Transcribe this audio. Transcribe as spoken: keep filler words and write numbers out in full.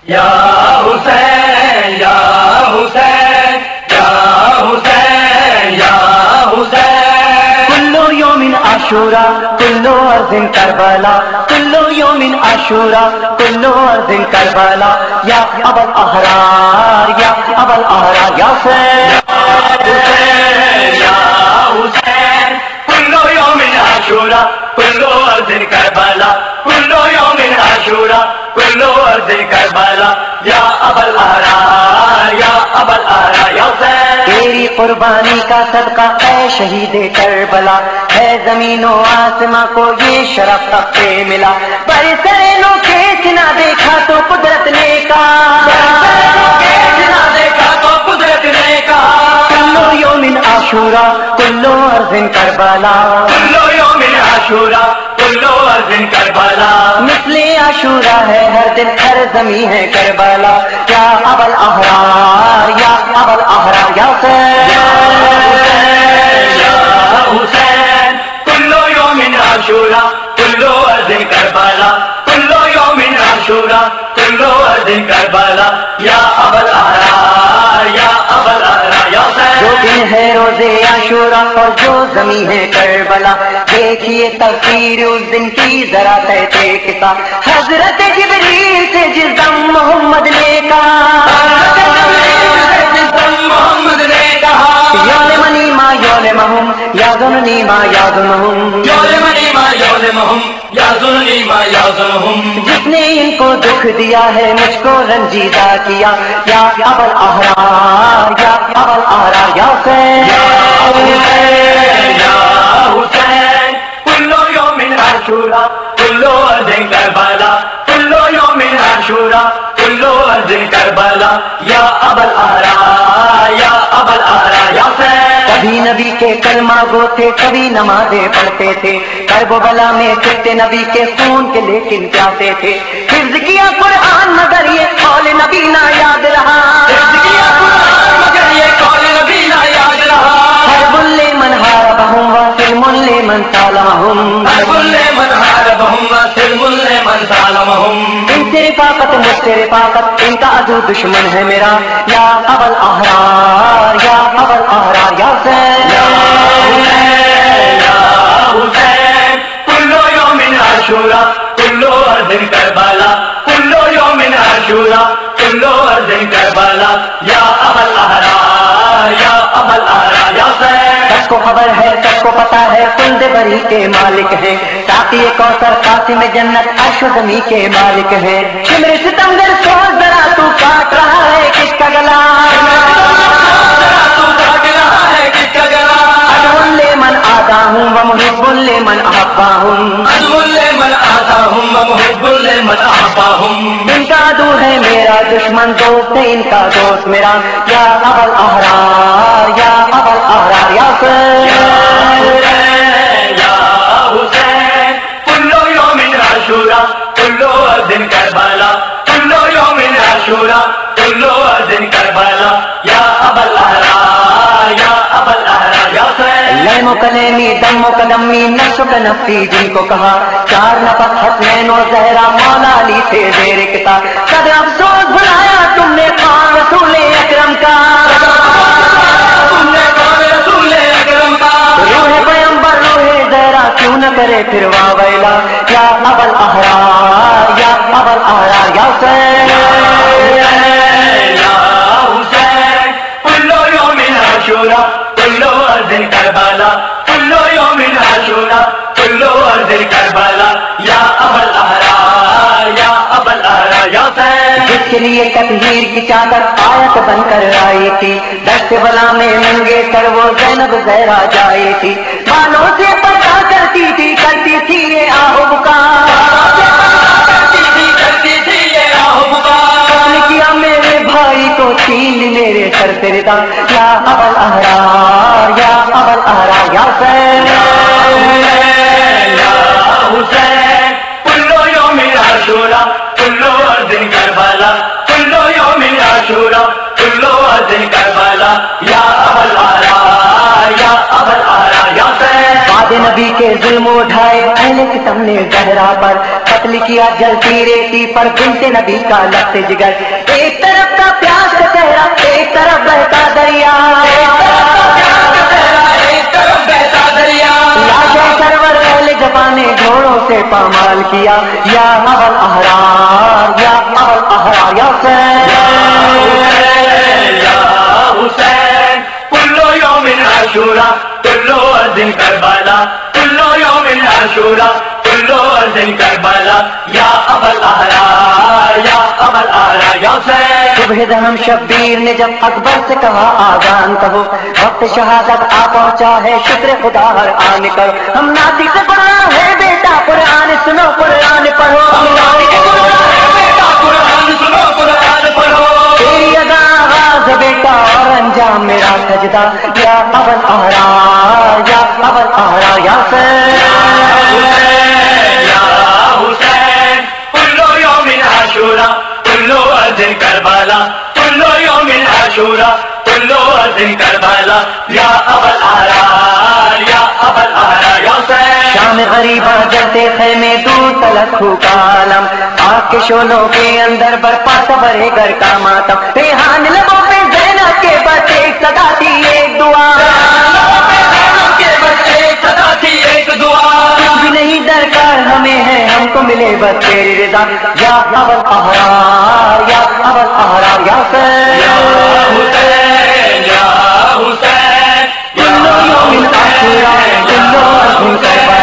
یا حسین یا حسین یا حسین یا حسین کلو یوم عاشورا کلو ارض کربلا کلو یوم عاشورا کلو ارض کربلا یا ابا الاحرار یا ابا الاحرار یا حسین یا حسین کلو یوم عاشورا کلو ارض کربلا کلو یوم عاشورا کلو ارض کربلا یا ابا الاحرار یا ابا الاحرار یا حسین تیری قربانی کا صدقہ اے شہید کربلا ہے زمین و آسماں کو یہ شرف تب سے ملا برسرینوں کے سنا دیکھا تو قدرت نے کہا برسرینوں کے سنا دیکھا تو قدرت نے کہا کلو یوم عاشورا کلو ارض کربلا کلو یوم عاشورا کلو ارض کربلا مثل عاشورا ہے ہر دن ہر زمین ہے کربلا یا ابا الاحرار یا ابا الاحرار یا حسین یا حسین کلو یوم عاشورا کلو ارض کربلا کلو یوم عاشورا کلو ارض کربلا یا ابا الاحرار یا ابا الاحرار یا حسین جو دن ہے روزے عاشورا اور جو زمین ہے کربلا دیکھیے تفسیر اس دن کی ذرا کہتے کسا حضرت جبریل سے جس دم محمد نے کہا محمد نے کہا یعلمنی ما یعلمہم یعظننی ما یعظنہم یعلمنی ما یعلمہم یعظننی ما یعظنہم جس نے ان کو دکھ دیا ہے مجھ کو رنجیدہ کیا یا ابا الاحرار یا ابا الاحرار یا حسین یا حسین کلو یوم عاشورا کلو ارض کربلا کلو یوم عاشورا کلو ارض کربلا یا ابا الاحرار یا ابا الاحرار یا حسین کبھی نبی کے کلمہ گو تھے کبھی نمازیں پڑھتے تھے کرب و بلا میں پھرتے نبی کے خون کے لیکن پیاتے تھے حفظ کیا قرآن مگر یہ قول نبی نہ یاد رہا حفظ کیا قرآن مگر یہ قول نبی نہ یاد رہا حرب لمن حاربہم وسلم لمن سالمہم حرب لمن حاربہم وسلم لمن سالمہم ان سے رفاقت مجھ سے رفاقت ان کا عدو دشمن ہے میرا یا ابا الاحرار یا ابا الاحرار یا حسین یا حسین کلو یوم عاشورا کلو ارض کربلا کلو یوم عاشورا کلو ارض کربلا یا ابا الاحرار یا ابا الاحرار یا حسین سب کو خبر ہے سب کو پتا ہے خلد بری کے مالک ہیں ساقی کوثر قاسم جنت عرش و زمین کے مالک ہیں شمر ستمگر سوچ ذرا تو کاٹ رہا ہے کس کا گلا ذرا تو کاٹ رہا ہے کس کا گلا عدو لمن آداہم و محب لمن احباہم عدو لمن آداہم و محب لمن احباہم ان کا عدو ہے میرا دشمن دوست ہے ان کا دوست میرا یا ابا الاحرار یا ابا الاحرار یا حسین یا حسین کلو یوم عاشورا کلو ارض کربلا کلو یوم عاشورا کلو ارض کربلا یا ابا الاحرار یا ابا الاحرار یا حسین لیم و کلیمی دم و قدمی نفس و نفسی جن کو کہا چار نفس حسنین و زہرا مولا علی سے زیر کتاب قد افسوس بھلایا تم نے خوان رسول اکرم کا تم نے خوان رسول اکرم کا روح پیمبر روح زہرا کیوں نہ کرے پھر واویلا یا ابا الاحرار یا ابا الاحرار یا حسین یا حسین کلو یوم عاشورا کلو ارض کربلا کلو یوم عاشورا کلو ارض کربلا یا ابا الاحرار یا ابا الاحرار یا حسین جس کے لیے تطہیر کی چادر آیت بن کر آئی تھی دست بلا میں ننگے سر وہ زینب زہرا جائی تھی بالوں سے پردہ کرتی تھی کرتی تھی یہ آہو بکار کرتی تھی کرتی تھی یہ آہو بکار کون کیا میرے بھائی کو چھین میرے سر سے ردا یا ابا الاحرار یا ابا الاحرار یا حسین یا حسین کلو یوم عاشورا کلو ارض کربلا کلو یوم عاشورا کلو ارض کربلا یا ابا الاحرار یا ابا الاحرار یا حسین بعد نبی کے ظلم اٹھائے اہل اہل ستم نے زہرا پر قتل کیا جلتی ریتی پر بنت نبی کا لفظ جگر. ایک طرف کا پیاس کا صحرا ایک طرف بہتا دریا, لاشیں سرور اہل جفا نے گھوڑوں سے پامال کیا. یا ابل احرار یا ابل احرار یا حسین کلو یوم عاشورا کلو ارض کربلا کلو یوم عاشورا کلو ارض کربلا یا ابل احرار یا ابل احرار یا حسین. صبح دہم شبیر نے جب اکبر سے کہا آذان کہو, وقت شہادت آ پہنچا ہے شکر خدا ہر آن کرو. ہم ناطق سے پڑھ رہا ہے بیٹا قرآن سنو قرآن پڑھو, قرآن سنو قرآن پڑھو. تیری ادا آغاز بیٹا اور انجام میرا سجدہ. یا ابل احرار یا ابل احرار یا حسین کلو یوم عاشورا کلو ارض کربلا کلو یوم عاشورا کلو ارض کربلا یا ابل احرار یا ابل احرار یا حسین. شام غریباں جلتے خیمے دور تلک پھوکا عالم, آگ کے شولوں کے اندر برپا صبر گھر کا ماتم. ریحان لبوں پہ زینب کے بس ایک صدا تھی ایک دعا, کے بچے صدا تھی ایک دعا. کچھ بھی نہیں درکار ہمیں ہے ہم کو ملے بس تیری رضا. یا ابل احرار یا ابل احرار یا حسین یا حسین کلو یوم عاشورا کلو ارض کربلا